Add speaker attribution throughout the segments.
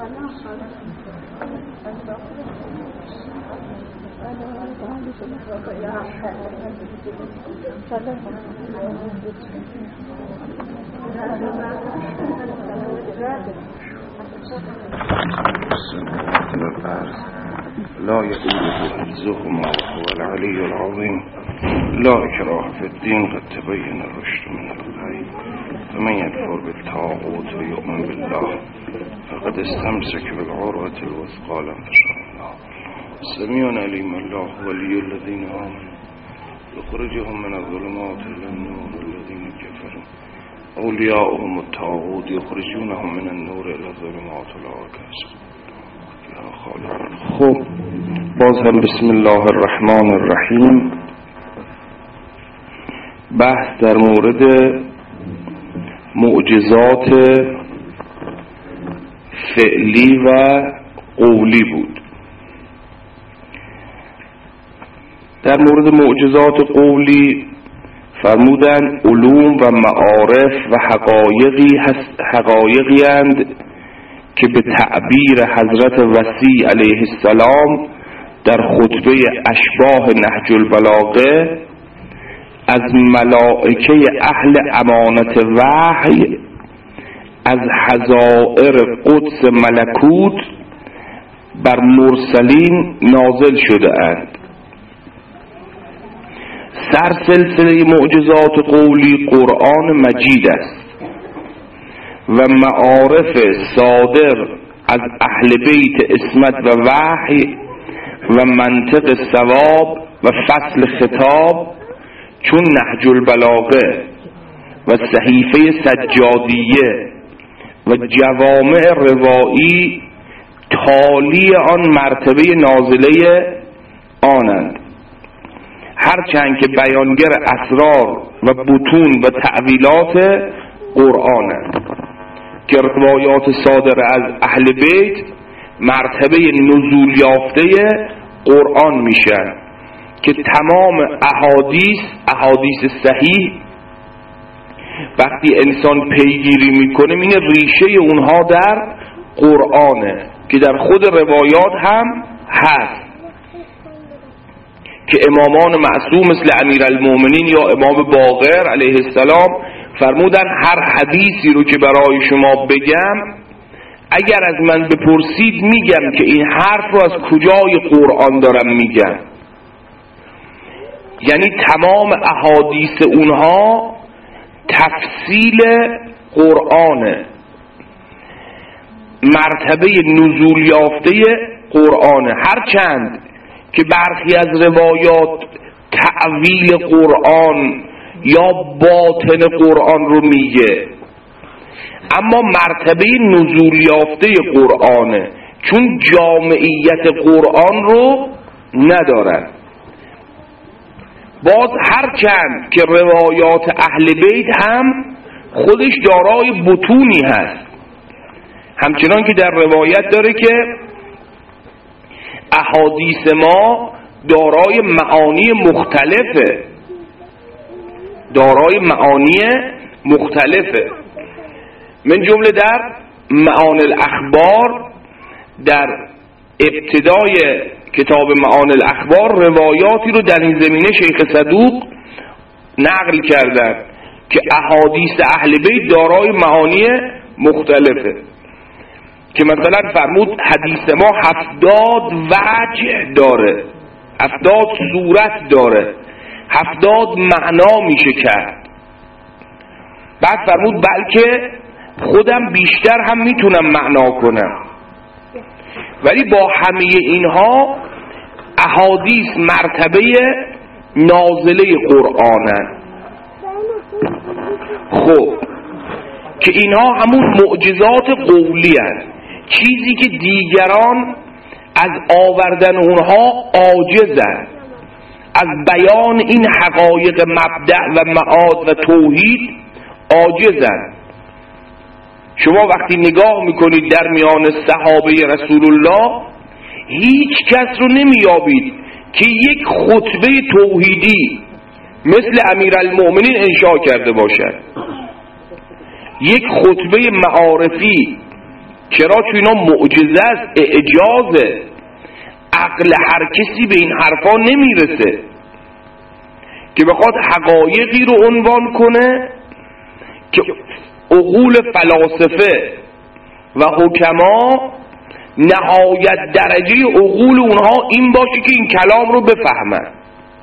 Speaker 1: لا يؤوده حفظهما وهو العلي العظيم. لا إكراه في الدين قد تبين الرشد من الغي، فمن يكفر بالطاغوت ويؤمن بالله فقد استمسك بالعروة الوثقى لا انفصام الله. سميع عليم. الله ولي الذين آمنوا يخرجهم من الظلمات إلى النور الذين كفروا أولياؤهم الطاغوت يخرجونهم من النور إلى الظلمات أولئك يا خالق. خب باز هم بسم الله الرحمن الرحیم. بحث در مورد معجزات فعلی و قولی بود. در مورد معجزات قولی فرمودن علوم و معارف و حقایقی اند که به تعبیر حضرت وصی علیه السلام در خطبه اشباح نهج البلاغه از ملائکه اهل امانت وحی از حظائر قدس ملکوت بر مرسلین نازل شده اند. سلسله معجزات قولی قرآن مجید است و معارف صادر از اهل بیت عصمت و وحی و منطق ثواب و فصل خطاب چون نهج البلاغه و صحیفه سجادیه و جوامع روایی تالی آن مرتبه نازله آنند، هرچند که بیانگر اسرار و بطون و تعویلات قرآنند که روایات صادر از اهل بیت مرتبه نزول یافته قرآن میشن که تمام احادیث صحیح وقتی انسان پیگیری میکنه این ریشه اونها در قرآنه که در خود روایات هم هست که امامان معصوم مثل امیرالمومنین یا امام باقر علیه السلام فرمودن هر حدیثی رو که برای شما بگم اگر از من بپرسید میگم که این حرف رو از کجای قرآن دارم میگم. یعنی تمام احادیث اونها تفصیل قرآنه، مرتبه نزول یافته قرآنه، هرچند که برخی از روایات تعویل قرآن یا باطن قرآن رو میگه، اما مرتبه نزول یافته قرآنه چون جامعیت قرآن رو ندارن. باز هرچند که روایات اهل بیت هم خودش دارای بطونی هست، همچنان که در روایت داره که احادیث ما دارای معانی مختلفه، من جمله در معانی الاخبار در ابتدای کتاب معانی الاخبار روایاتی رو در این زمینه شیخ صدوق نقل کردن که احادیث اهل بیت دارای معانی مختلفه، که مثلا فرمود حدیث ما 70 وجه داره، 70 صورت داره، 70 معنا میشه کرد. بعد فرمود بلکه خودم بیشتر هم میتونم معنا کنم، ولی با همه اینها احادیث مرتبه نازله قرآنن. خب که اینها همون معجزات قولی هست، چیزی که دیگران از آوردن اونها عاجزند، از بیان این حقایق مبدأ و معاد و توحید عاجزند. شما وقتی نگاه میکنید در میان صحابه رسول الله هیچ کس رو نمیابید که یک خطبه توحیدی مثل امیرالمومنین انشا کرده باشد، یک خطبه معارفی چرا؟ چون اینا معجزه است، اعجازه، عقل هر کسی به این حرفا نمیرسه که بخواد حقایقی رو عنوان کنه که عقول فلاسفه و حکما نهایت درجه عقول اونها این باشه که این کلام رو بفهمن.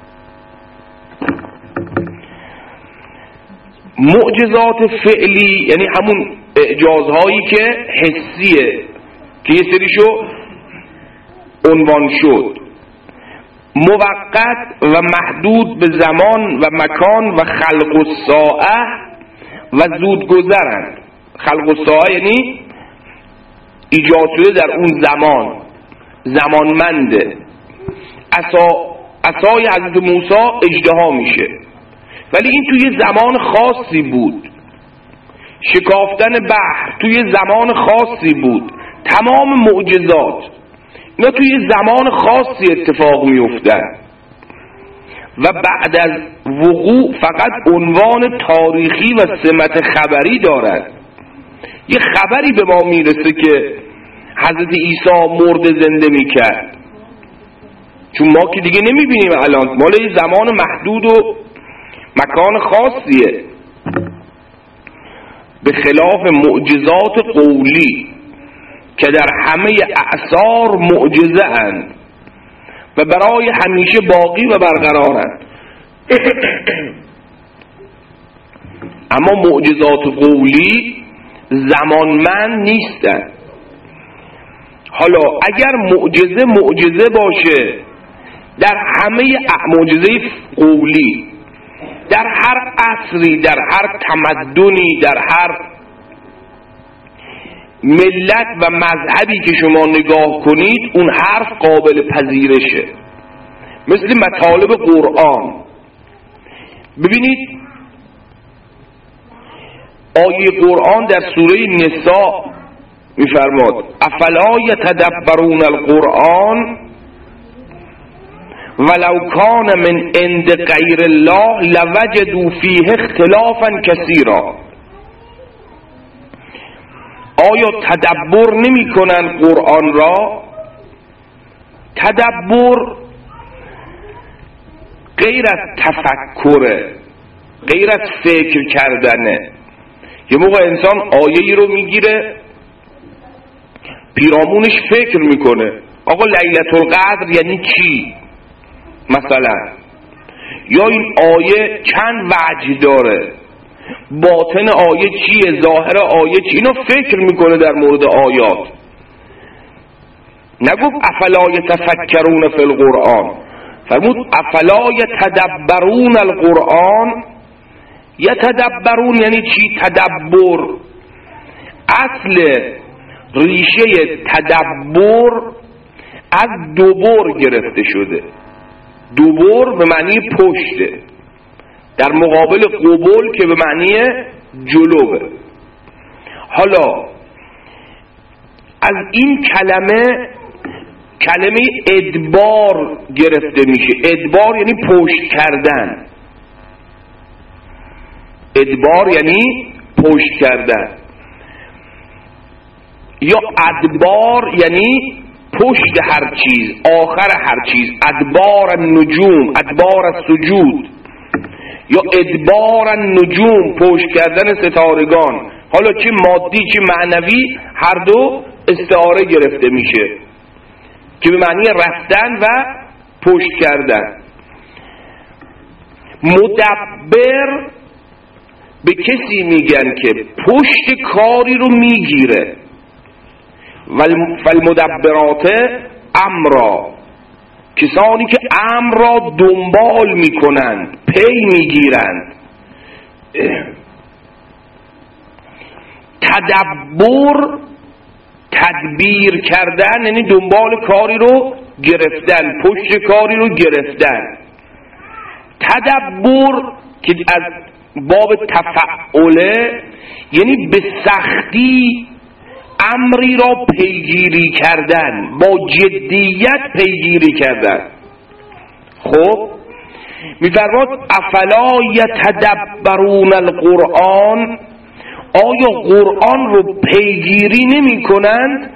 Speaker 1: معجزات فعلی یعنی همون اعجازهایی که حسیه که یه سریشو عنوان شد، موقت و محدود به زمان و مکان و خلق الساعه و زودگذرند. خلق الساعه یعنی ایجاد شده در اون زمان، زمانمنده. عصای حضرت موسی اژدها میشه، ولی این توی زمان خاصی بود. شکافتن بحر توی زمان خاصی بود. تمام معجزات اینا توی زمان خاصی اتفاق میافتن و بعد از وقوع فقط عنوان تاریخی و سمت خبری دارد. یه خبری به ما میرسه که حضرت عیسی مرد زنده میکرد، چون ما که دیگه نمیبینیم الان، مال یه زمان محدود و مکان خاصیه، به خلاف معجزات قولی که در همه اعصار معجزه اند و برای همیشه باقی و برقرارند. اما معجزات قولی زمانمند نیستند. حالا اگر معجزه باشه در همه معجزه قولی، در هر عصری، در هر تمدنی، در هر ملت و مذهبی که شما نگاه کنید، اون حرف قابل پذیرشه. مثل مطالب قرآن. ببینید آیه قرآن در سوره نساء میفرماد افلا یتدبرون القرآن ولو کان من عند غیر الله لوجدوا فیه اختلافا کثیرا. آیا تدبر نمی کنن قرآن را؟ تدبر غیر از تفکره، غیر از فکر کردنه. یه موقع انسان آیه‌ای رو میگیره پیرامونش فکر میکنه، آقا لیلة القدر یعنی چی مثلا، یا این آیه چند وجه داره، باطن آیه چیه، ظاهر آیه چیه، اینو فکر میکنه در مورد آیات. نگفت افلا یتفکرون فی القرآن، فرمود افلا یتدبرون القرآن. یتدبرون یعنی چی؟ تدبر. اصل ریشه تدبر از دبر گرفته شده. دبر به معنی پشته، در مقابل قبول که به معنی جلوه. حالا از این کلمه ادبار گرفته میشه. ادبار یعنی پشت کردن. ادبار یعنی پشت کردن، یا ادبار یعنی پشت هر چیز، آخر هر چیز. ادبار النجوم، ادبار السجود، یا ادبار النجوم، پشت کردن ستارگان. حالا چه مادی چه معنوی هر دو استعاره گرفته میشه که به معنی رفتن و پشت کردن. مدبر به کسی میگن که پشت کاری رو میگیره. فالمدبرات امرا، کسانی که امر را دنبال میکنند، پی میگیرند. تدبر تدبیر کردن یعنی دنبال کاری رو گرفتن، پشت کاری رو گرفتن. تدبر که از باب تفعله یعنی به سختی امری را پیگیری کردن، با جدیت پیگیری کردن. خب می‌فرماد افلا یتدبرون القرآن، آیا قرآن رو پیگیری نمی کنند؟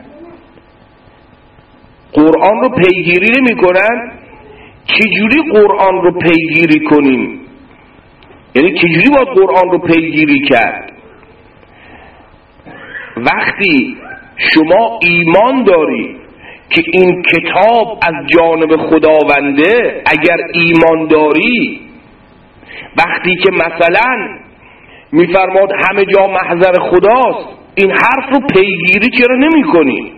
Speaker 1: قرآن رو پیگیری نمی کنند؟ چجوری قرآن رو پیگیری کنیم؟ یعنی چجوری باید قرآن رو پیگیری کرد؟ وقتی شما ایمان داری که این کتاب از جانب خداونده، اگر ایمان داری، وقتی که مثلا میفرماد همه جا محضر خداست، این حرف رو پیگیری چرا نمی کنی؟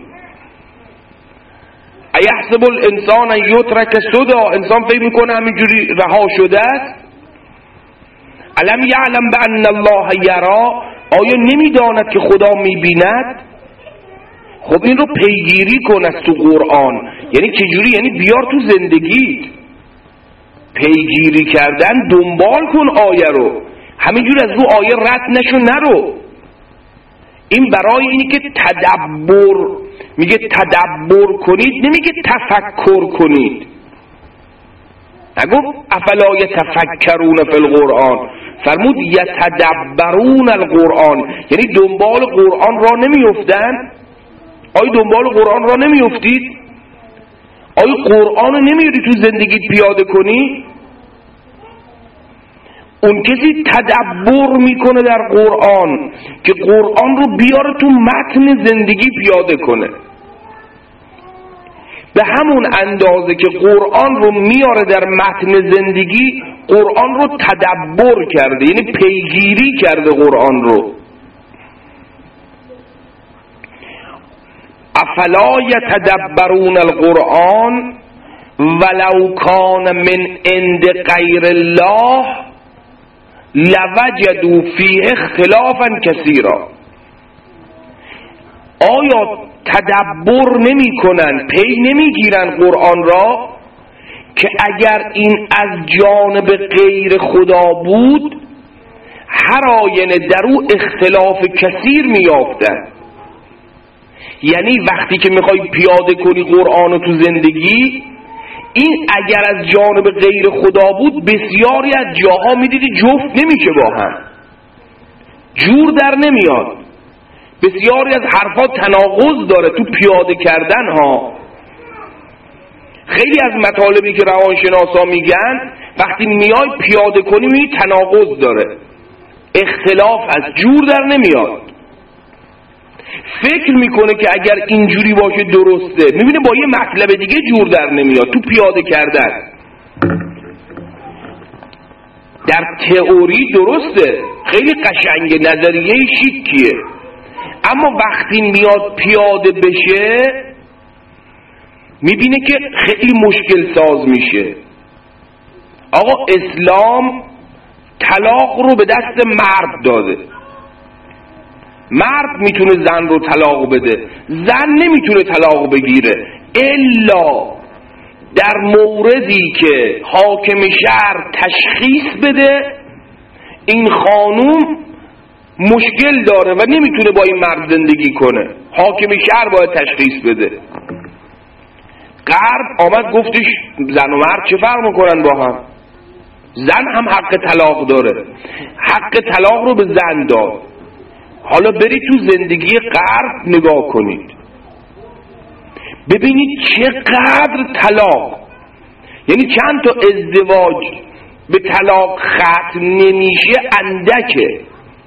Speaker 1: ایحسب الانسان ان یترک سدی، انسان فکر میکنه همینجوری رها شده است. الم یعلم بان الله یرا، آیا نمیداند که خدا میبیند؟ خب این رو پیگیری کن از تو قرآن. یعنی چجوری؟ یعنی بیار تو زندگی، پیگیری کردن، دنبال کن آیه رو، همینجور از رو آیه رد نشو نرو. این برای اینی که تدبر، میگه تدبر کنید، نمیگه تفکر کنید. نگفت افلا یتفکرون فی القرآن، فرمود یتدبرون القرآن، یعنی دنبال قرآن را نمیافتن. آیا دنبال قرآن را نمیافتید؟ آیا قرآن رو نمیاری تو زندگیت پیاده کنی؟ اون کسی تدبر میکنه در قرآن که قرآن رو بیاره تو متن زندگی پیاده کنه. به همون اندازه که قرآن رو میاره در متن زندگی، قرآن رو تدبر کرده، یعنی پیگیری کرده قرآن رو. افلا یتدبرون القرآن ولو کان من عند غیر الله لوجدوا فیه اختلافا کثیرا. آیا تدبر نمی کنن، پی نمی گیرن قرآن را که اگر این از جانب غیر خدا بود، هر آینه در او اختلاف کثیر می یافتن. یعنی وقتی که میخوای پیاده کنی قرآن رو تو زندگی، این اگر از جانب غیر خدا بود، بسیاری از جاها میدیدی جفت نمیشه با هم، جور در نمیاد، بسیاری از حرفا تناقض داره تو پیاده کردن ها. خیلی از مطالبی که روانشناسا میگن وقتی میای پیاده کنی میبینی تناقض داره، اختلاف از جور در نمیاد. فکر میکنه که اگر اینجوری باشه درسته، میبینه با یه مطلب دیگه جور در نمیاد تو پیاده کردن. در تئوری درسته، خیلی قشنگه، نظریه شیکیه، اما وقتی میاد پیاده بشه میبینه که خیلی مشکل ساز میشه. آقا اسلام طلاق رو به دست مرد داده، مرد میتونه زن رو طلاق بده، زن نمیتونه طلاق بگیره الا در موردی که حاکم شهر تشخیص بده این خانوم مشکل داره و نمیتونه با این مرد زندگی کنه، حاکم شهر باید تشخیص بده. غرب آمد گفتش زن و مرد چه فرق میکنن با هم، زن هم حق طلاق داره، حق طلاق رو به زن داد. حالا برید تو زندگی غرب نگاه کنید، ببینید چقدر طلاق، یعنی چند تا ازدواج به طلاق ختم نمیشه اندکه.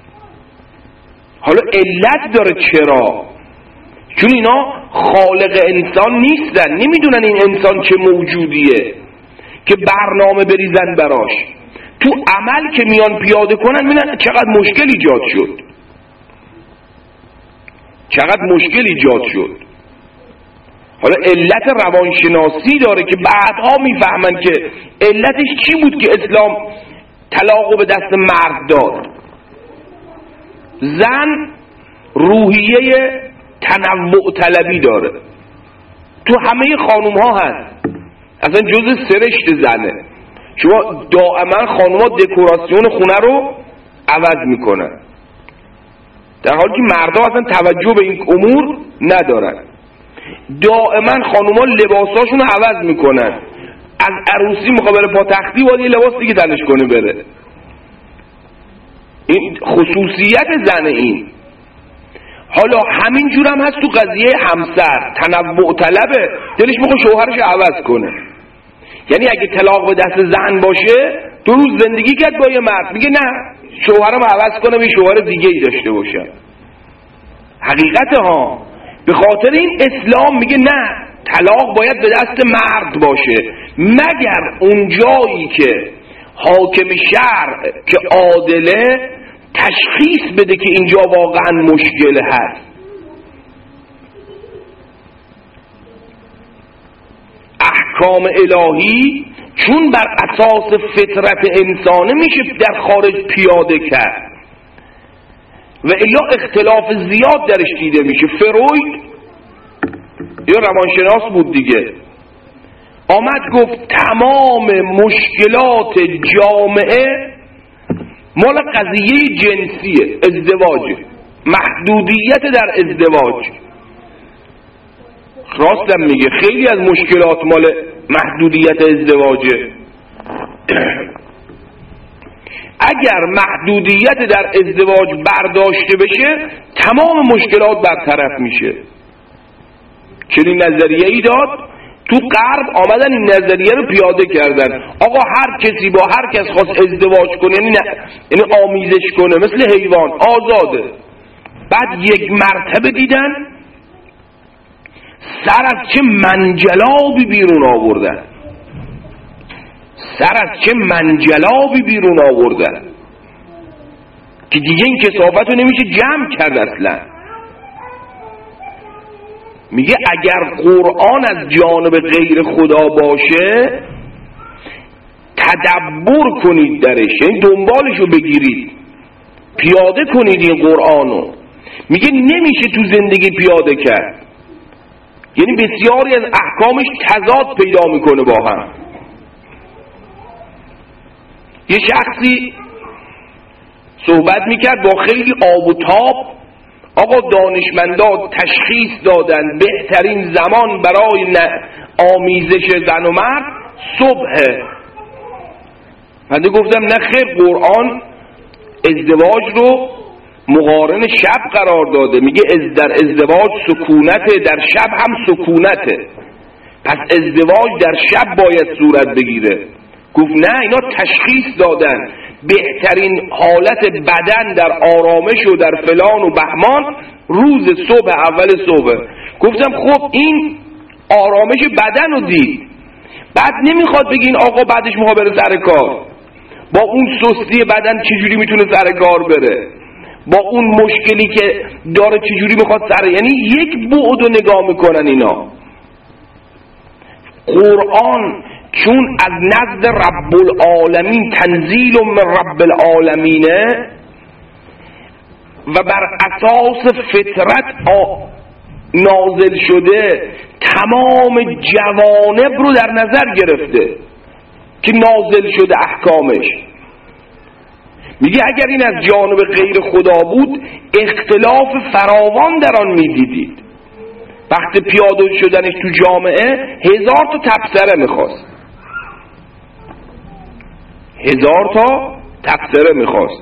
Speaker 1: حالا علت داره، چرا؟ چون اینا خالق انسان نیستن، نمیدونن این انسان چه موجودیه که برنامه بریزن براش. تو عمل که میان پیاده کنن میبینن چقدر مشکل ایجاد شد، چقدر مشکل ایجاد شد. حالا علت روانشناسی داره که بعدها میفهمن که علتش چی بود که اسلام طلاقو به دست مرد داد. زن روحیه تنوع طلبی داره، تو همه خانوم ها هست، اصلا جز سرشت زنه. شما دائما خانوم ها دکوراسیون خونه رو عوض میکنن، در حالی که مردها اصلا توجه به این امور ندارن. دائما خانوما لباساشون رو عوض میکنن، از عروسی میخواد بره پا تختی باید یه لباس دیگه تنش کنه بره. این خصوصیت زن. این حالا همین جور هم هست تو قضیه همسر، تنوع طلبه، دلش میخواد شوهرش عوض کنه. یعنی اگه طلاق به دست زن باشه 2 روز زندگی کرد با یه مرد، میگه نه شوهرم عوض کنم یه شوهر دیگه ای داشته باشم. حقیقت ها به خاطر این اسلام میگه نه، طلاق باید به دست مرد باشه، مگر اون جایی که حاکم شرع که عادله تشخیص بده که اینجا واقعا مشکل هست. احکام الهی چون بر اساس فطرت انسانه میشه در خارج پیاده کرد و الا اختلاف زیاد درش دیده میشه. فروید یا روانشناس بود دیگه، آمد گفت تمام مشکلات جامعه مال قضیه جنسیه، ازدواج، محدودیت در ازدواج. راستم میگه خیلی از مشکلات مال محدودیت ازدواجه. اگر محدودیت در ازدواج برداشته بشه تمام مشکلات برطرف میشه. چنین نظریه ای داد، تو غرب آمدن این نظریه رو پیاده کردن. آقا هر کسی با هر کس خواست ازدواج کنه، یعنی آمیزش کنه، مثل حیوان آزاده. بعد یک مرتبه دیدن سر از چه منجلابی بیرون آوردن، سر از چه منجلابی بیرون آوردن که دیگه این کثافت رو نمیشه جمع کرد اصلا. میگه اگر قرآن از جانب غیر خدا باشه تدبر کنید درش، یعنی دنبالشو بگیرید، پیاده کنید این قرآنو. میگه نمیشه تو زندگی پیاده کرد، یعنی بسیاری از احکامش تضاد پیدا میکنه با هم. یه شخصی صحبت میکرد با خیلی آب و تاب، آقا دانشمندان تشخیص دادن بهترین زمان برای آمیزش زن و مرد صبحه. من گفتم نه خیر، قرآن ازدواج رو مقارن شب قرار داده، میگه در ازدواج سکونته، در شب هم سکونته، پس ازدواج در شب باید صورت بگیره. گفت نه، اینا تشخیص دادن بهترین حالت بدن در آرامش و در فلان و بهمان روز صبح، اول صبح. گفتم خب این آرامش بدن رو دید، بعد نمیخواد بگین آقا بعدش میخواد بره سر کار. با اون سستی بدن چجوری میتونه سر کار بره؟ با اون مشکلی که داره چجوری میخواد سر، یعنی یک بعد رو نگاه میکنن اینا. قرآن چون از نزد رب العالمین تنزیل من رب العالمینه و بر اساس فطرت نازل شده، تمام جوانب رو در نظر گرفته که نازل شده احکامش. میگه اگر این از جانب غیر خدا بود اختلاف فراوان در آن میدیدید. وقتی پیاده شدنش تو جامعه 1000 تا تبصره میخواست، 1000 تا تبصره میخواست.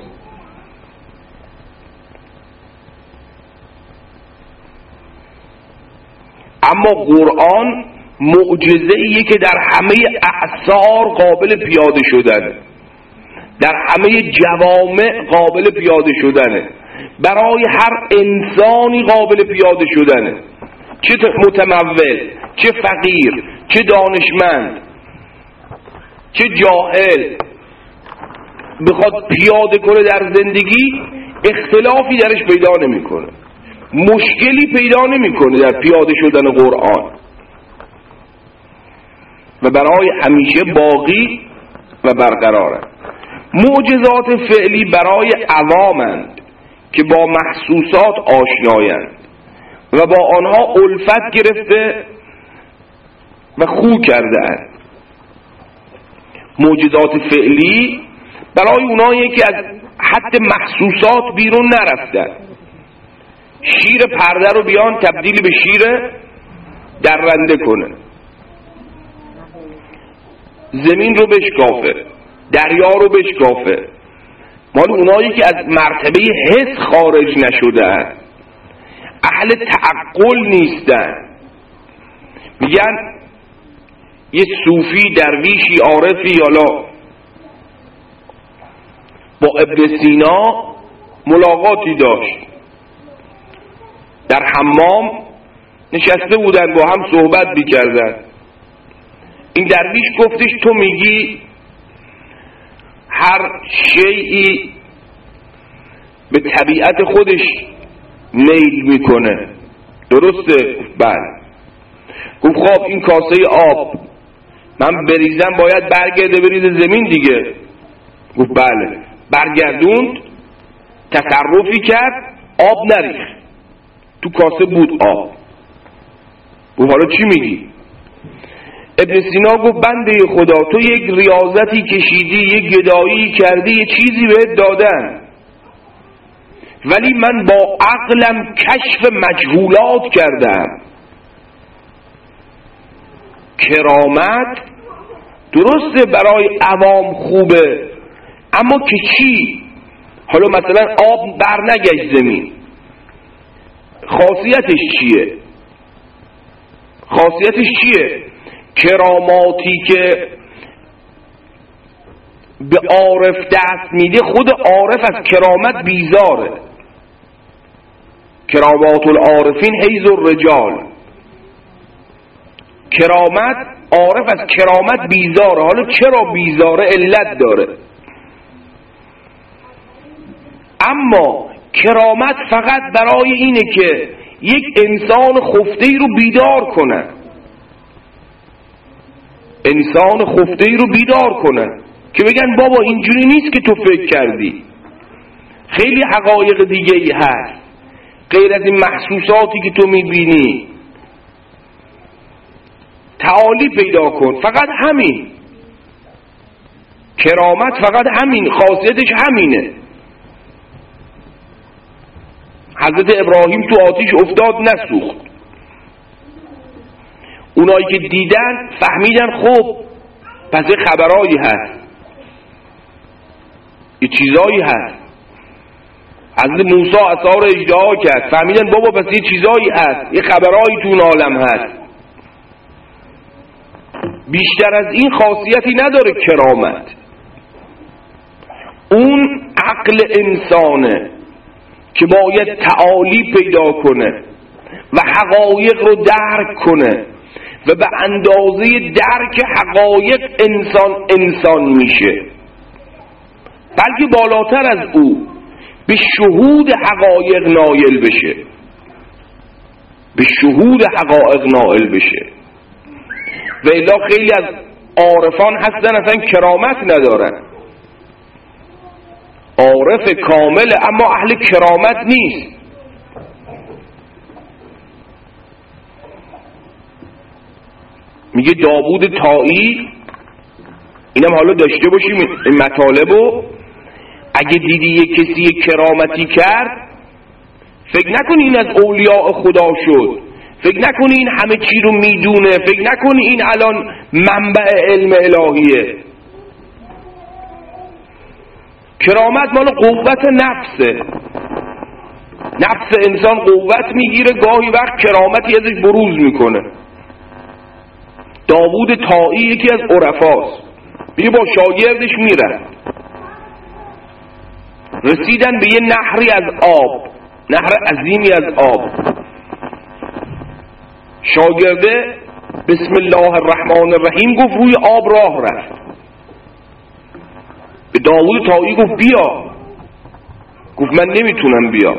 Speaker 1: اما قرآن معجزه ایه که در همه اعصار قابل پیاده شدنه، در همه جوامع قابل پیاده شدنه، برای هر انسانی قابل پیاده شدنه، چه متمول، چه فقیر، چه دانشمند، چه جاهل، بخواد پیاده کنه در زندگی اختلافی درش پیدا نمیکنه، مشکلی پیدا نمیکنه در پیاده شدن قرآن و برای همیشه باقی و برقراره. معجزات فعلی برای عوامند که با محسوسات آشنایند و با آنها الفت گرفته و خو کرده اند. معجزات فعلی برای اونایی که از حد محسوسات بیرون نرفتن، شیر پرده رو بیان تبدیل به شیر درنده کنه، زمین رو بشکافه، دریا رو بشکافه، مال اونایی که از مرتبه حس خارج نشدن، اهل تعقل نیستن. میگن یه صوفی، درویشی، عارفی یالا با ابن سینا ملاقاتی داشت، در حمام نشسته بودن با هم صحبت می‌کردن. این درویش گفتش تو میگی هر شیئی به طبیعت خودش میل میکنه، درسته؟ بله. گفت خب این کاسه آب من بریزم باید برگرده بریزه زمین دیگه. گفت بله. برگردوند، تصرفی کرد، آب نریخت، تو کاسه بود آب. گفت حالا چی میگی؟ ابن سینا گفت بنده خدا تو یک ریاضتی کشیدی، یک گدایی کردی، یه چیزی بهت دادن، ولی من با عقلم کشف مجهولات کردم. کرامت درسته برای عوام خوبه، اما که چی؟ حالا مثلا آب بر نگشت زمین، خاصیتش چیه؟ خاصیتش چیه؟ کراماتی که به عارف دست میده، خود عارف از کرامت بیزاره. کرامات العارفین حیز الرجال. کرامت، عارف از کرامت بیزاره. حالا چرا بیزاره؟ علت داره. اما کرامت فقط برای اینه که یک انسان خفته‌ای رو بیدار کنه، انسان خفته‌ای رو بیدار کنه که بگن بابا اینجوری نیست که تو فکر کردی، خیلی حقایق دیگه ای هست غیر از این محسوساتی که تو میبینی. تعالی پیدا کن. فقط همین. کرامت فقط همین، خاصیتش همینه. حضرت ابراهیم تو آتیش افتاد نسوخت. اونایی که دیدن فهمیدن خب پس یه خبرایی هست، یه چیزایی هست. حضرت موسی عصا رو اژدها کرد، فهمیدن بابا پس یه چیزایی هست، یه خبرایی تو اون عالم هست. بیشتر از این خاصیتی نداره کرامت. اون عقل انسانه که باید تعالی پیدا کنه و حقایق رو درک کنه و به اندازه درک حقایق انسان میشه، بلکه بالاتر از او به شهود حقایق نائل بشه، به شهود حقایق نائل بشه. و الا خیلی از عارفان هستن اصلا کرامت ندارن، عارف کامل اما اهل کرامت نیست. میگه داوود طائی، اینم حالا داشته باشیم این مطالبو، اگه دیدی یک کسی یک کرامتی کرد فکر نکنی این از اولیاء خدا شد، فکر نکنی این همه چی رو میدونه، فکر نکنی این الان منبع علم الهیه. کرامت مال قوت نفسه. نفس انسان قوت میگیره، گاهی وقت کرامتی ازش بروز میکنه. داوود طائی یکی از عرفاست، میگه با شاگردش میرن، رسیدن به یه نهری از آب، نهر عظیمی از آب. شاگرده بسم الله الرحمن الرحیم گفت، روی آب راه رفت. به داوود طائی گفت بیا، گفت من نمیتونم بیا،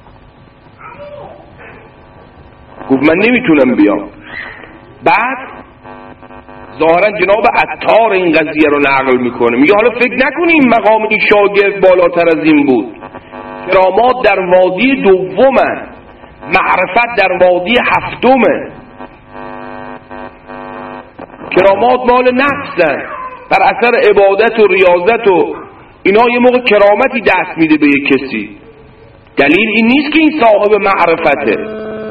Speaker 1: گفت من نمیتونم بیام. بعد ظاهرا جناب عطار این قضیه رو نقل میکنه، میگه حالا فکر نکنیم مقام این شاگرد بالاتر از این بود. کرامات در وادی دومه، معرفت در وادی هفتمه. کرامات مال نفسن، بر اثر عبادت و ریاضت و اینا یه موقع کرامتی دست میده به یک کسی. دلیل این نیست که این صاحب معرفته.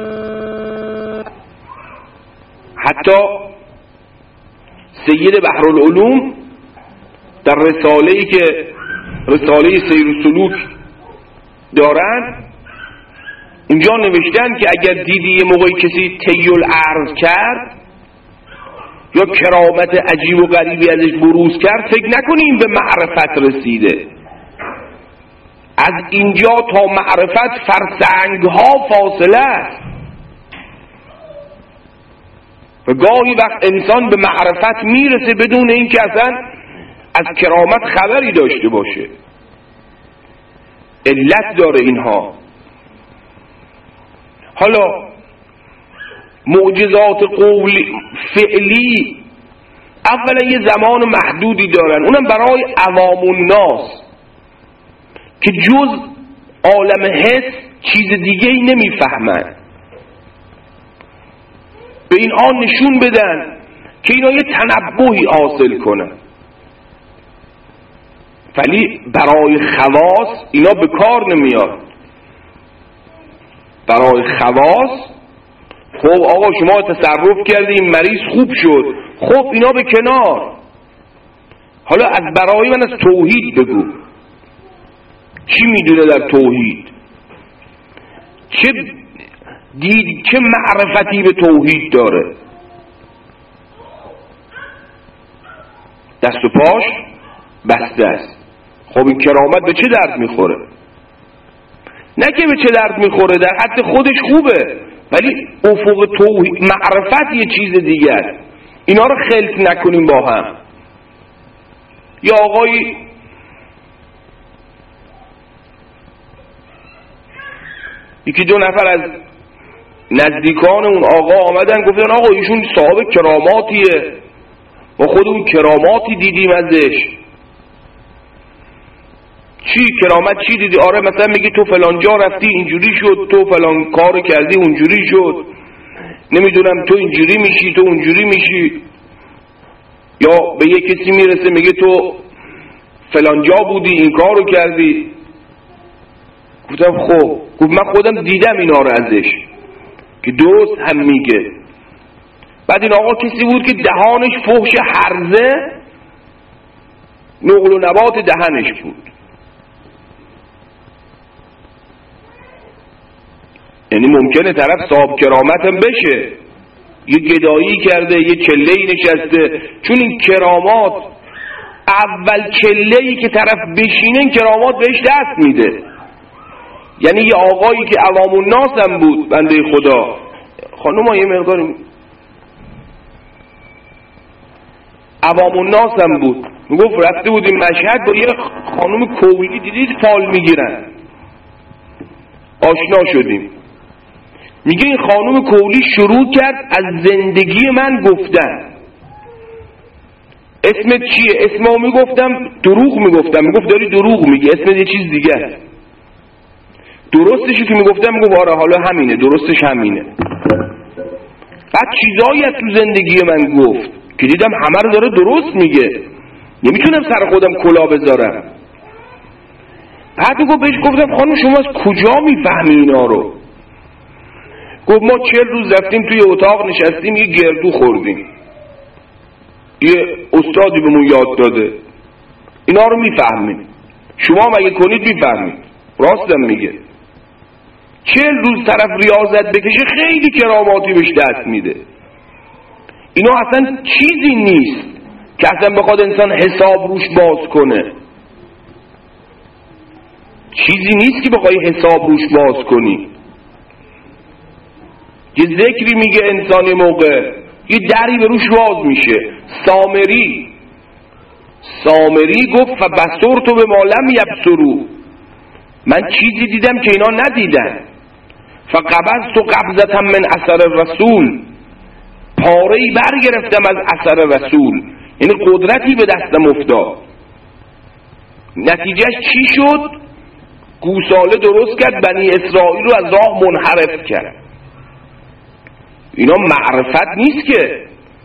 Speaker 1: حتی سید بحرالعلوم در رساله‌ای که رساله سیر و سلوک دارن، اونجا نوشتن که اگر دیدی یه موقعی کسی طیل عرض کرد یا کرامت عجیب و غریبی ازش بروز کرد، فکر نکنیم به معرفت رسیده. از اینجا تا معرفت فرسنگ ها فاصله است و گاهی وقت انسان به معرفت میرسه بدون اینکه اصلا از کرامت خبری داشته باشه. علت داره اینها. حالا معجزات قولی فعلی اولا یه زمان محدودی دارن، اونم برای عوام الناس که جز عالم حس چیز دیگه ای نمیفهمن. به اینها نشون بدن که اینا یه تنبهی حاصل کنن، ولی برای خواص اینا به کار نمیاد. برای خواص خب آقا شما تصرف کردیم مریض خوب شد، خب اینا به کنار. حالا از برای من از توحید بگو، چی میدونه در توحید؟ چه معرفتی به توحید داره؟ دست و پاش بسته است. خب این کرامت به چه درد میخوره؟ نه که به چه درد میخوره، در حد خودش خوبه، ولی افق توحید معرفت یه چیز دیگه است. اینا رو خلط نکنیم با هم. یا آقای یکی دو نفر از نزدیکان اون آقا آمدن گفتن آقا ایشون صاحب کراماتیه، ما خودمون کراماتی دیدیم ازش. چی کرامت چی دیدی؟ آره مثلا میگی تو فلان جا رفتی اینجوری شد، تو فلان کار کردی اونجوری شد، نمیدونم تو اینجوری میشی تو اونجوری میشی. یا به یه کسی میرسه میگه تو فلان جا بودی این کارو کردی. گفتم خب، گفت من خودم دیدم اینا رو ازش که درست هم میگه. بعد این آقا کسی بود که دهانش فحش هرزه نقل و نبات دهنش بود، یعنی ممکنه طرف صاحب کرامت هم بشه، یه گدایی کرده یه چله‌ای نشسته، چون این کرامات اول چله‌ای که طرف بشینه این کرامات بهش دست میده. یعنی یه آقایی که عوام الناس هم بود بنده خدا، خانوما یه مقدار عوام الناس هم بود، میگفت رفته بودیم مشهد با یه خانوم کولی دیدید فال میگیرن، آشنا شدیم. میگه این خانوم کولی شروع کرد از زندگی من گفتن. اسمت چیه؟ اسمو میگفتم دروغ میگفتم، میگفت داری دروغ میگی، اسمت یه چیز دیگه است. درستشی که میگفتم میگفت آره حالا همینه، درستش همینه. بعد چیزایی از تو زندگی من گفت که دیدم همه رو داره درست میگه، نمیتونم سر خودم کلا بذارم. بعد میگفت بهش گفتم خانم شما از کجا میفهمی اینا رو؟ گفت ما 40 روز رفتیم توی اتاق نشستیم یه گردو خوردیم، یه استادی بهمون یاد داده، اینا رو میفهمیم، شما مگه کنید میفهمید. راستم میگه. 40 روز طرف ریاضت بکشه خیلی کراماتی بهش دست میده. اینا اصلا چیزی نیست که اصلا بخواد انسان حساب روش باز کنه، چیزی نیست که بخوای حساب روش باز کنی. یه ذکری میگه انسانی موقع یه دری به روش باز میشه. سامری گفت فبصرت به ما لم یبصروا، من چیزی دیدم که اینا ندیدن. فقبضت قبضة من اثر الرسول، پاره‌ای برگرفتم از اثر رسول، یعنی قدرتی به دستم افتاد. نتیجهش چی شد؟ گوساله درست کرد، بنی اسرائیل رو از راه منحرف کرد. اینا معرفت نیست که.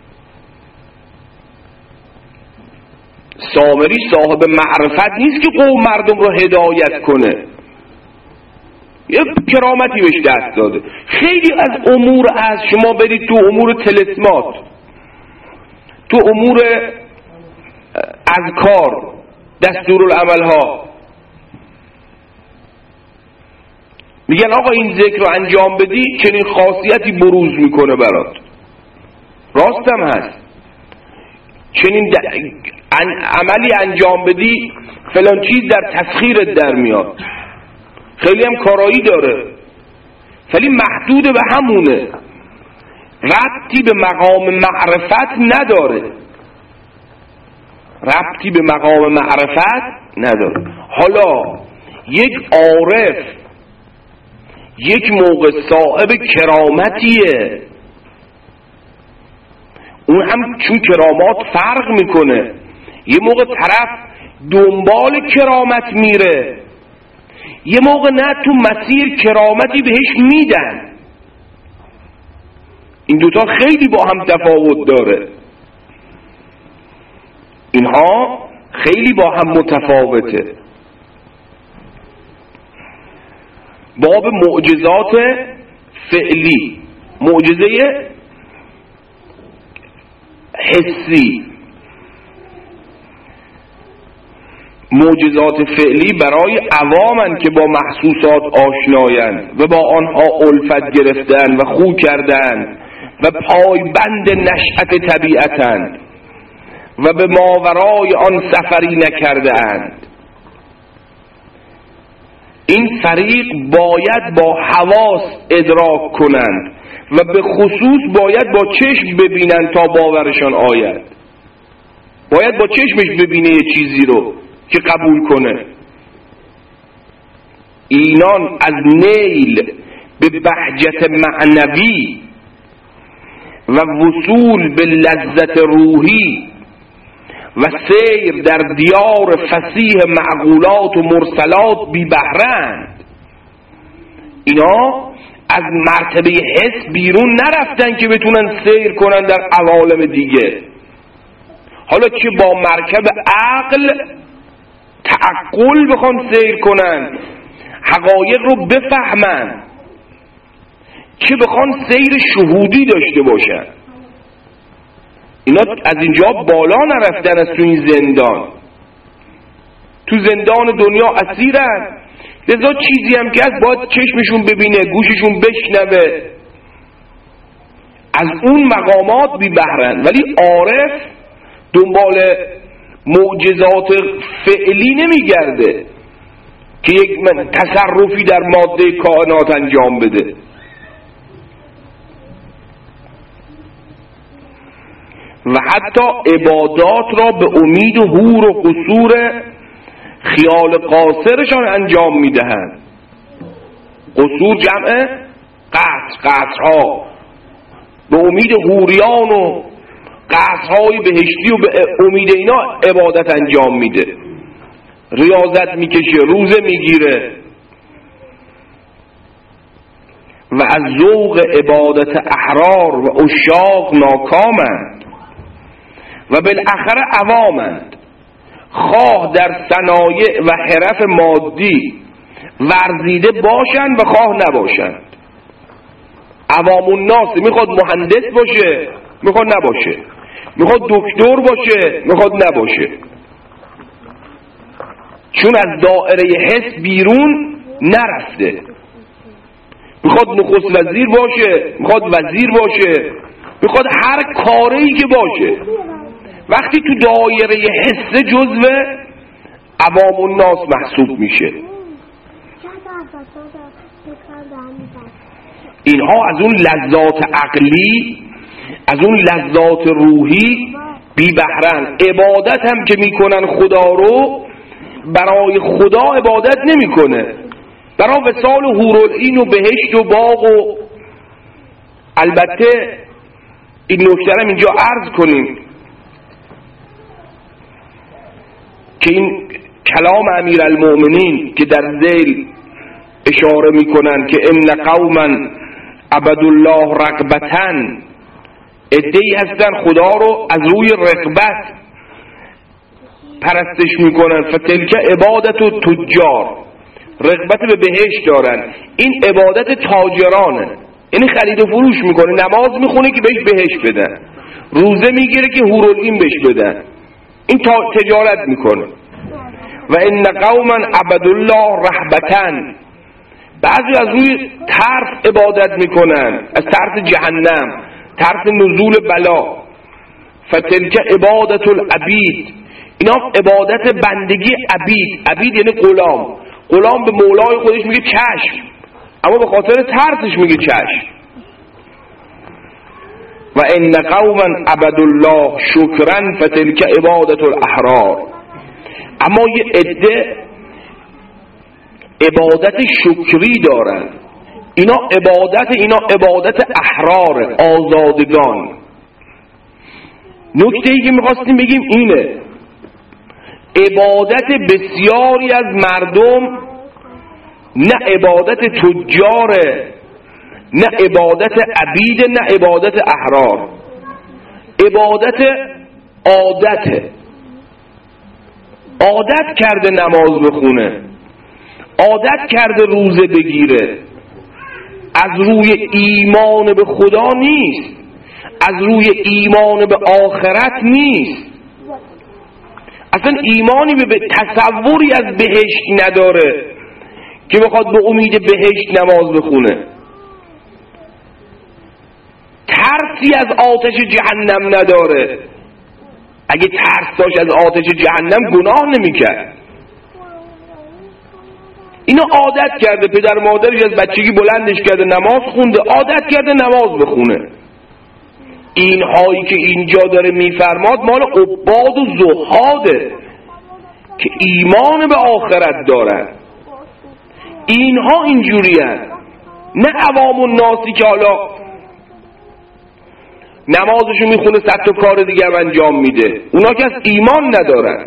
Speaker 1: سامری صاحب معرفت نیست که قوم مردم رو هدایت کنه، یه کرامتی بهش دست داده. خیلی از امور از شما برید تو امور تلسمات، تو امور اذکار، دستورالعمل ها، میگن آقا این ذکر رو انجام بدی چنین خاصیتی بروز میکنه برات. راستم هست. چنین عملی انجام بدی فلان چیز در تسخیرت در میاد. خیلی هم کارایی داره ولی محدود به همونه، ربطی به مقام معرفت نداره. ربطی به مقام معرفت نداره. حالا یک عارف یک موقع صاحب کرامتیه، اون هم چون کرامات فرق میکنه. یه موقع طرف دنبال کرامت میره، یه موقع نه تو مسیر کرامتی بهش میدن. این دوتا خیلی با هم تفاوت داره. اینها خیلی با هم متفاوته. باب معجزات فعلی، معجزه حسی، معجزات فعلی برای عوامن که با محسوسات آشنایند و با آنها الفت گرفتن و خو کردند و پایبند نشأت طبیعتند و به ماورای آن سفری نکرده‌اند. این فریق باید با حواس ادراک کنند و به خصوص باید با چشم ببینند تا باورشان آید. باید با چشمش ببینه یه چیزی رو که قبول کنه. اینان از نیل به بهجت معنوی و وصول به لذت روحی و سیر در دیار فصیح معقولات و مرسلات بی بهرند. اینا از مرتبه حس بیرون نرفتن که بتونن سیر کنن در عوالم دیگه. حالا چه با مرکب عقل تعقل بخوان سیر کنن، حقایق رو بفهمن، چه بخوان سیر شهودی داشته باشن. اینا از اینجا بالا نرفتن، از تو این زندان، تو زندان دنیا اسیرن. لذا چیزی هم که از باید چشمشون ببینه، گوششون بشنوه، از اون مقامات بی بهرن. ولی عارف دنبال معجزات فعلی نمیگرده که یک تصرفی در ماده کائنات انجام بده. و حتی عبادات را به امید و حور و قصور خیال قاصرشان انجام میدهند. قصور جمع قصر، قصرها، به امید حوریان و قصرهای بهشتی و به امید اینا عبادت انجام میده. ریاضت میکشه، روزه میگیره و از ذوق عبادت احرار و عشاق ناکامند و بالاخره عوامند، خواه در صنایع و حرف مادی ورزیده باشند و خواه نباشند. عوام الناس میخواد مهندس باشه، میخواد نباشه، میخواد دکتر باشه، میخواد نباشه، چون از دائره حس بیرون نرفته. میخواد نخست وزیر باشه، میخواد وزیر باشه، میخواد هر کاری که باشه. وقتی تو دایره حس جزو عوام الناس محسوب میشه. اینها از اون لذات عقلی، از اون لذات روحی بی بهرن. عبادت هم که میکنن خدا رو، برای خدا عبادت نمیکنه، برای وصال و حورالعین و بهشت و باغ. و البته این نکته رو اینجا عرض کنیم که این کلام امیرالمؤمنین که در ذیل اشاره میکنن که ان قوما عبدوا الله رغبتاً، عده‌ای هستن خدا رو از روی رغبت پرستش میکنن، فتلک عبادت و تجار، رغبت به بهشت دارن. این عبادت تاجرانه، یعنی خرید و فروش میکنه. نماز میخونه که بهش بهشت بدن، روزه میگیره که حورالعین بهش بدن. این تجارت میکنه. و ان قوما عبدوا الله رهبتاً، بعضی از روی ترس عبادت میکنن، از ترس جهنم، ترس نزول بلا. فتلک عبادت العبید، اینا عبادت بندگی عبید. عبید یعنی غلام. غلام به مولای خودش میگه چشم، اما به خاطر ترسش میگه چشم. و ان قوما عبدوا الله شکرا فتلک عبادت الاحرار. اما یه عده عبادت شکری دارن، اینا عبادت احرار، آزادگان. نکته ای که میخواستیم بگیم اینه، عبادت بسیاری از مردم نه عبادت تجاره، نه عبادت عبید، نه عبادت احرار، عبادت عادته. عادت کرده نماز بخونه، عادت کرده روزه بگیره، از روی ایمان به خدا نیست، از روی ایمان به آخرت نیست، اصلا ایمانی به تصوری از بهشت نداره که بخواد به امید بهشت نماز بخونه. ترسی از آتش جهنم نداره، اگه ترس داشت از آتش جهنم گناه نمیکرد. اینو عادت کرده، پدر مادرش از بچگی بلندش کرده نماز خونده، عادت کرده نماز بخونه. این هایی که اینجا داره میفرماد مال عباد و زهاده که ایمان به آخرت دارن. اینها اینجوری هست، نه عوام الناسی که حالا نمازشو میخونه 100 تا کار دیگه هم انجام میده. اونا که از ایمان ندارن.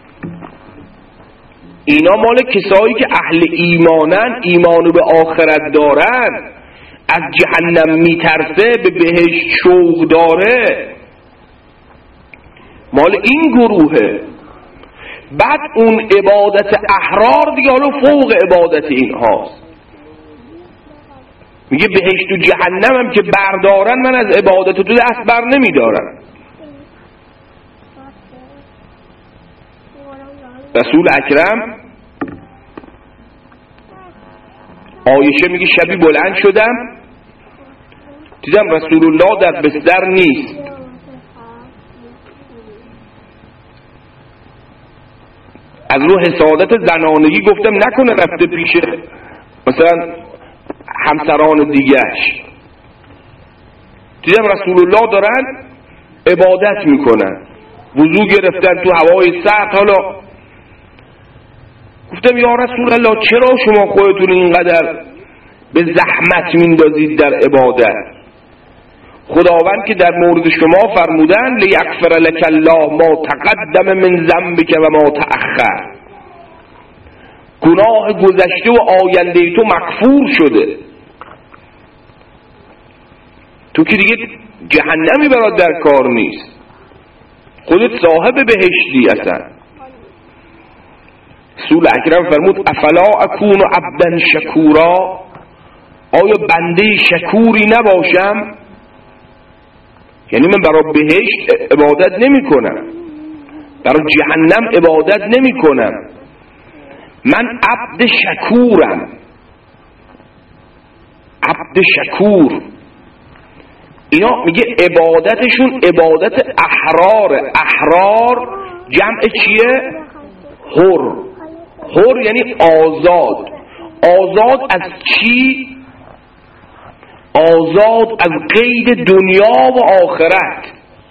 Speaker 1: اینا مال کسایی که اهل ایمانن، ایمان به آخرت دارن، از جهنم میترسه، به بهشت شوق داره، مال این گروهه. بعد اون عبادت احرار دیگه حالا فوق عبادت این هاست. میگه بهشت و جهنم هم که بردارن من از عبادت تو دست بر نمیدارم. رسول اکرم عایشه میگه شبی بلند شدم دیدم رسول الله در بستر نیست. از رو حسادت زنانگی گفتم نکنه رفته پیش مثلا همسران دیگهش. دیدم رسول الله دارن عبادت میکنن، وضو گرفتن تو هوای سرد. حالا گفتم یا رسول الله چرا شما خودتون اینقدر به زحمت میندازید در عبادت؟ خداوند که در مورد شما فرمودن لیغفر لک الله ما تقدم من ذنبک و ما تأخر، گناه گذشته و آینده تو مغفور شده. تو که دیگه جهنمی برات در کار نیست، خودت صاحب بهشتی اصلا. رسول اکرم فرمود افلا اکون عبدا شکورا، آیا بنده شکوری نباشم؟ یعنی من برای بهشت عبادت نمی کنم، برای جهنم عبادت نمی کنم، من عبد شکورم. عبد شکور اینا میگه عبادتشون عبادت احرار. احرار جمع چیه؟ حر. حر یعنی آزاد. آزاد از چی؟ آزاد از قید دنیا و آخرت.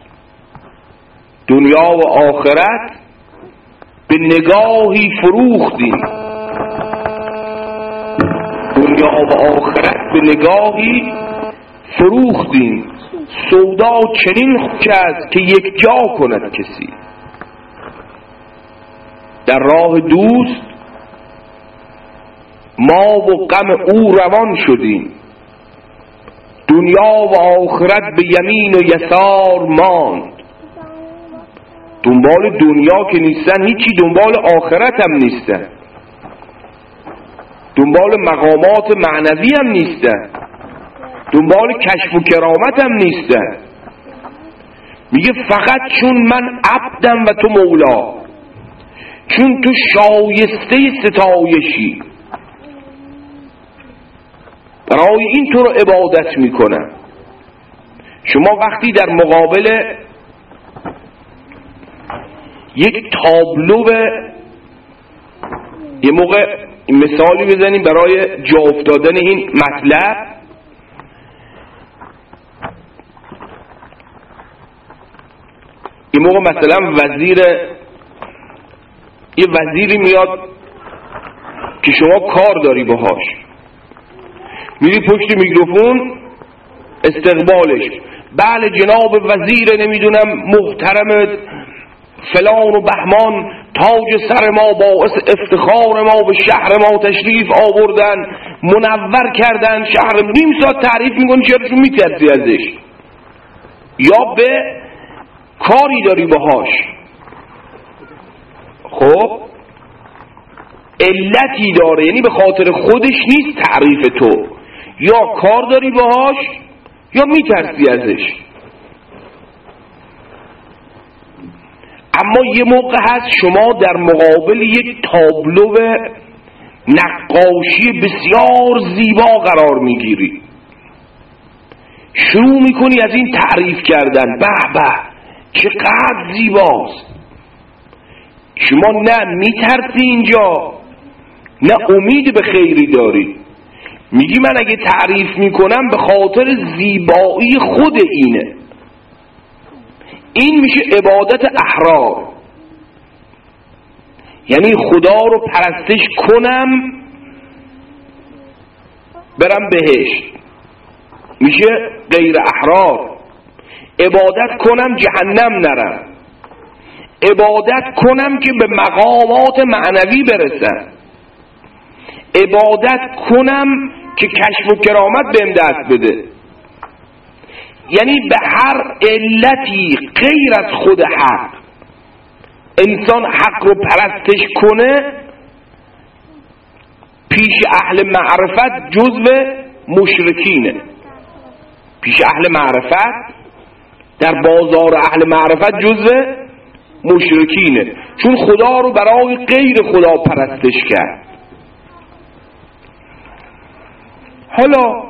Speaker 1: دنیا و آخرت به نگاهی فروختیم. دنیا و آخرت به نگاهی فروختیم. سودا چنین کرد که یک جا کند کسی. در راه دوست ما و غم او روان شدیم، دنیا و آخرت به یمین و یسار ماند. دنبال دنیا که نیستن هیچی، دنبال آخرت هم نیستن، دنبال مقامات معنوی هم نیستن، دنبال کشف و کرامت هم نیستن. میگه فقط چون من عبدم و تو مولا، چون تو شایسته ستایشی، برای این تو رو عبادت میکنم. شما وقتی در مقابل یک تابلو یه موقع مثالی بزنیم برای جا افتادن این مطلب، این موقع مثلا یه وزیری میاد که شما کار داری باهاش، میری پشت میکروفون استقبالش، بله جناب وزیر نمیدونم محترم فلان و بهمان، تاج سر ما، باعث افتخار ما، به شهر ما تشریف آوردن، منور کردن شهر. نیم ساعت تعریف میکنی، چرا میترسی ازش؟ یا به کاری داری باهاش، خب علتی داره، یعنی به خاطر خودش نیست تعریف تو، یا کار داری باهاش یا میترسی ازش. اما یه موقع هست شما در مقابل یک تابلو نقاشی بسیار زیبا قرار میگیری، شروع میکنی از این تعریف کردن، به به چقدر زیباست. شما نه میترسی اینجا، نه امید به خیری داری. میگی من اگه تعریف میکنم به خاطر زیبایی خود اینه. این میشه عبادت احرار، یعنی خدا رو پرستش کنم برم بهشت، میشه غیر احرار. عبادت کنم جهنم نرم، عبادت کنم که به مقامات معنوی برسم، عبادت کنم که کشف و کرامت بهم دست بده. یعنی به هر علتی غیر از خود حق انسان حق رو پرستش کنه، پیش اهل معرفت جزو مشرکینه. پیش اهل معرفت، در بازار اهل معرفت جزو مشرکینه، چون خدا رو برای غیر خدا پرستش کرد. حالا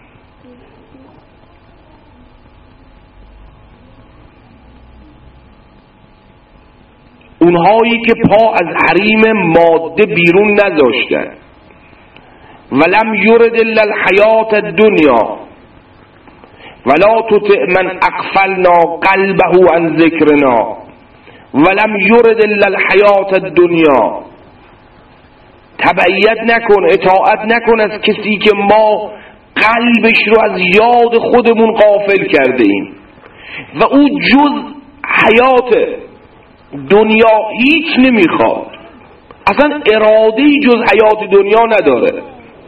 Speaker 1: اونهایی که پا از حریم ماده بیرون نذاشتن، ولم یرد الا الحیات الدنیا ولا تطع من اغفلنا قلبه عن ذکرنا ولم یرد الا الحیات الدنیا، تبعیت نکن، اطاعت نکن از کسی که ما قلبش رو از یاد خودمون غافل کرده ایم و او جز حیات دنیا هیچ نمیخواد، اصلا اراده‌ای جز حیات دنیا نداره،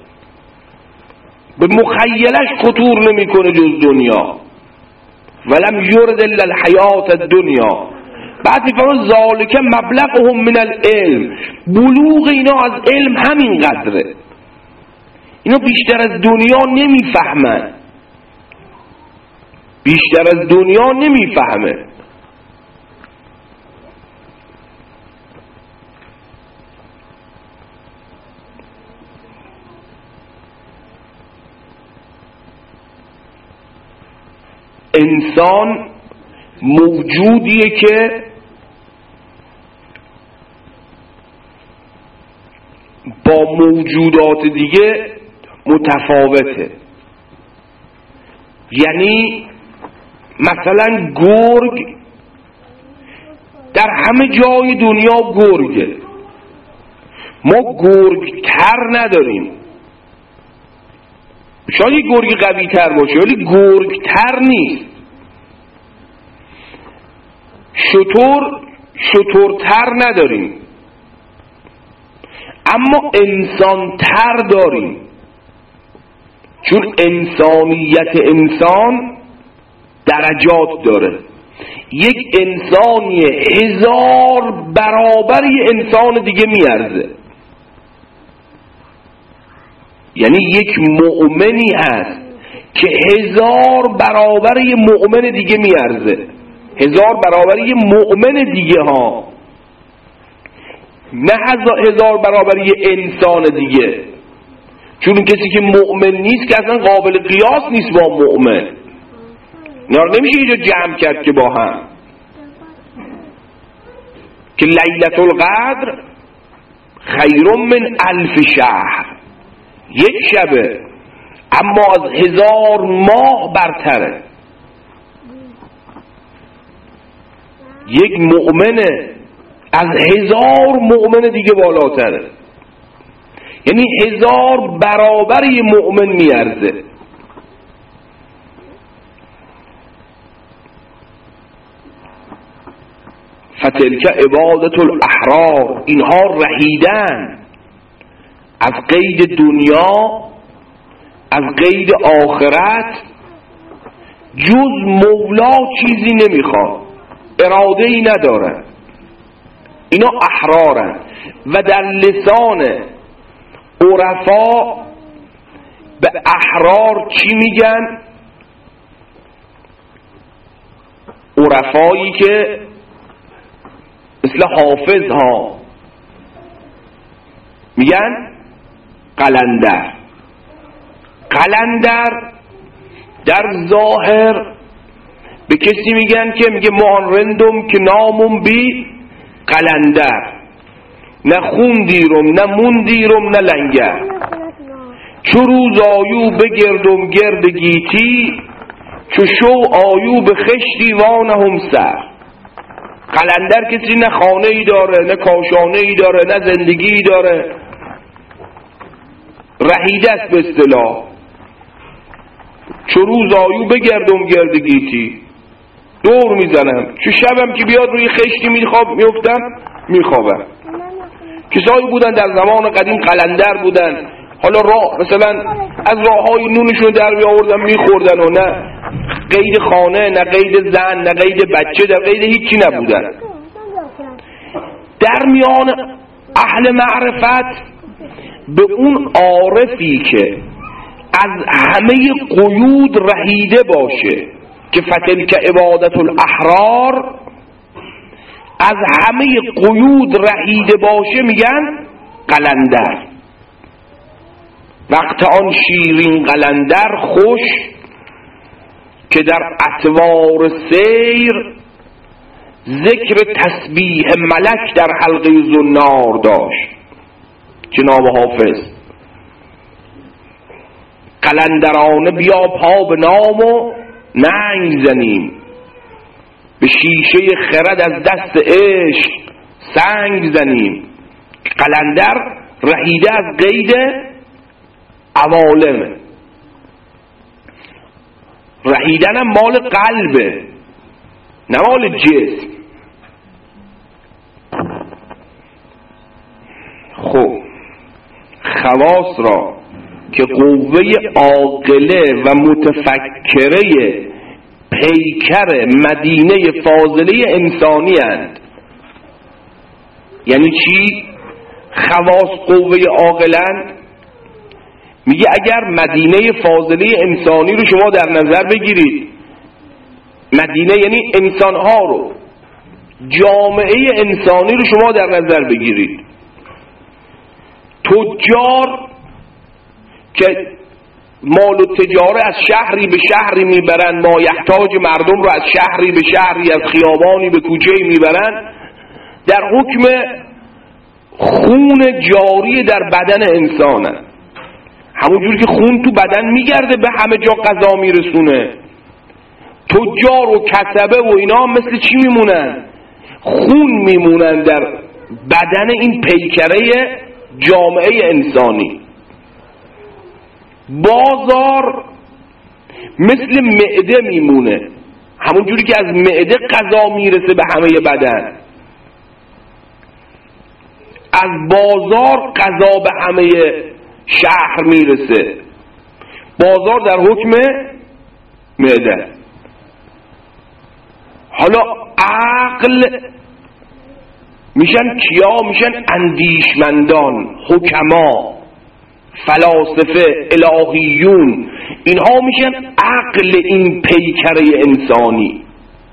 Speaker 1: به مخیلش خطور نمیکنه جز دنیا. ولم یرد الا الحیات الدنیا. بعد میفرمان ذالک مبلغهم من العلم، بلوغ اینا از علم همین قدره، اینا بیشتر از دنیا نمیفهمن، بیشتر از دنیا نمیفهمه. انسان موجودیه که با موجودات دیگه متفاوته. یعنی مثلا گرگ در همه جای دنیا گرگه، ما گرگ تر نداریم، شاید گرگ قوی تر باشه ولی گرگ تر نیست. شتر تر نداریم، اما انسان تر داریم، چون انسانیت انسان درجات داره. یک انسانی 1000 برابر یه انسان دیگه میارزه. یعنی یک مؤمنی هست که 1000 برابر یه مؤمن دیگه میارزه، 1000 برابر یه مؤمن دیگه ها، نه 1000 برابر یه انسان دیگه. چون کسی که مؤمن نیست که اصلا قابل قیاس نیست با مؤمن. اینا رو نمیشه اینجا جمع کرد که با هم، که لیلة القدر خیر من 1000 شهر، یک شبه اما از 1000 ماه برتره. یک مؤمنه از 1000 مؤمن دیگه بالاتره، یعنی 1000 برابر یه مؤمن میارزه. فتلک عبادت الاحرار، اینها رهیدن از قید دنیا، از قید آخرت، جز مولا چیزی نمیخواد، اراده ای ندارن، اینا احرارن. و در لسان عرفا به احرار چی میگن؟ عرفایی که مثل حافظ ها میگن قلندر. قلندر در ظاهر به کسی میگن که میگه ما رندم که نامم بی قلندر، نه خون دیرم نه مون دیرم نه لنگر، چو روز آیو بگردم گرد گیتی، چو شو آیو به خشتی وانهم سر. قلندر کسی نه خانه ای داره، نه کاشانه ای داره، نه زندگی ای داره، رهیده است به اصطلاح. چو روز آیو بگردم گرد گیتی، دور میزنم، چو شبم که بیاد روی خشتی میخوابم. کسایی بودن در زمان قدیم قلندر بودن، حالا راه مثلا از راههای نونشون در بیاوردن میخوردن و نه قید خانه، نه قید زن، نه قید بچه، در قید هیچی نبودن. در میان اهل معرفت به اون عارفی که از همه قیود رهیده باشه، که فتلک عبادت الاحرار، از همه قیود رهیده باشه میگن قلندر. وقت آن شیرین قلندر خوش، که در اطوار سیر ذکر تسبیح ملک در حلقه زنار داشت. جناب حافظ قلندرانه بیا پا به نام و ننگ زنیم، به شیشه خرد از دست عشق سنگ زنیم. قلندر رهیده از قید عوالمه، رهیدنم مال قلبه نه مال جسم. خب خواص را که قوه عاقله و متفکره پیکر مدینه فاضله انسانی اند. یعنی چی؟ خواص قوه عاقلند. میگه اگر مدینه فاضله انسانی رو شما در نظر بگیرید، مدینه یعنی انسانها رو، جامعه انسانی رو شما در نظر بگیرید، تجار که مال و تجاره از شهری به شهری میبرن، مایحتاج مردم رو از شهری به شهری، از خیابانی به کوچه میبرن، در حکم خون جاری در بدن انسانه. همونجور که خون تو بدن میگرده به همه جا غذا میرسونه، تجار و کسبه و اینا مثل چی میمونن؟ خون میمونن در بدن این پیکره جامعه انسانی. بازار مثل معده میمونه، همونجوری که از معده غذا میرسه به همه بدن، از بازار غذا به همه شهر میرسه. بازار در حکم معده. حالا عقل میشن کیا؟ میشن اندیشمندان، حکما، فلاسفه، الهیون. اینها میشن عقل این پیکره انسانی.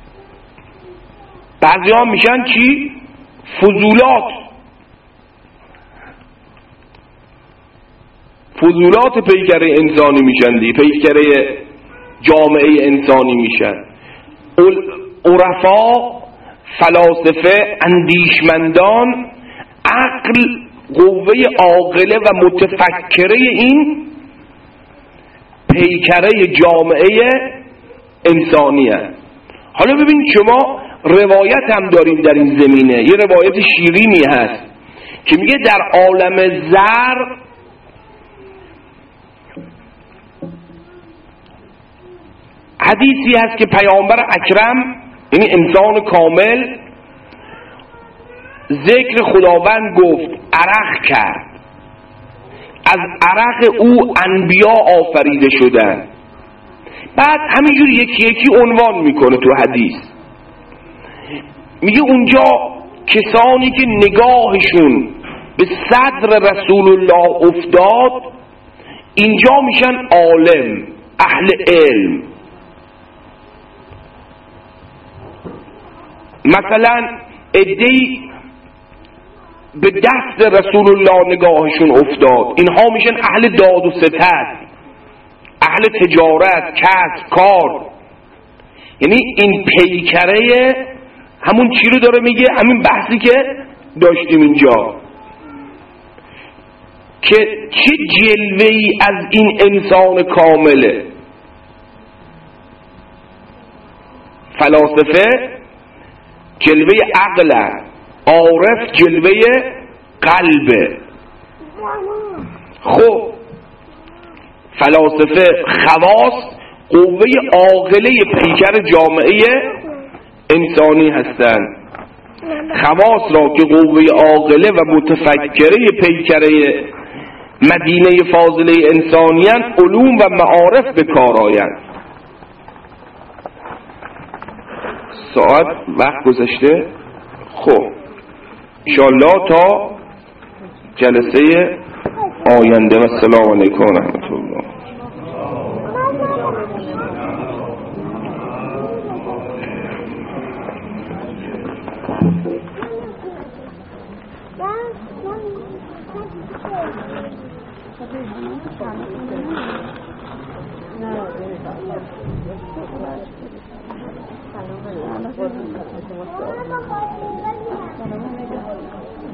Speaker 1: بعضی ها میشن چی؟ فضولات. فضولات پیکره انسانی میشن دیگه، پیکره جامعه انسانی میشن. عرفا، فلاسفه، اندیشمندان، عقل، قوه عاقله و متفکره این پیکره جامعه انسانی هست. حالا ببین شما روایت هم داریم در این زمینه، یه روایت شیرینی هست که میگه در عالم زر حدیثی هست که پیامبر اکرم، یعنی انسان کامل، ذکر خداوند گفت، عرق کرد، از عرق او انبیا آفریده شدن. بعد همینجور یکی یکی عنوان میکنه تو حدیث، میگه اونجا کسانی که نگاهشون به صدر رسول الله افتاد اینجا میشن عالم، اهل علم. مثلا عده‌ای به دست رسول الله نگاهشون افتاد، اینها میشن اهل داد و ستد، اهل تجارت، کسب، کار. یعنی این پیکره همون چی رو داره میگه؟ همین بحثی که داشتیم اینجا که چه جلوه‌ای از این انسان کامله. فلاسفه جلوه عقل، عارف جلوه قلبه. خب فلاسفه خواص، قوه عاقله پیکر جامعه انسانی هستند. خواص را که قوه عاقله و متفکره پیکره مدینه فاضله انسانیان، علوم و معارف به کار آیند. ساعت وقت گذشته. خب انشاءالله تا جلسه آینده و السلام علیکم و رحمت الله.
Speaker 2: سلام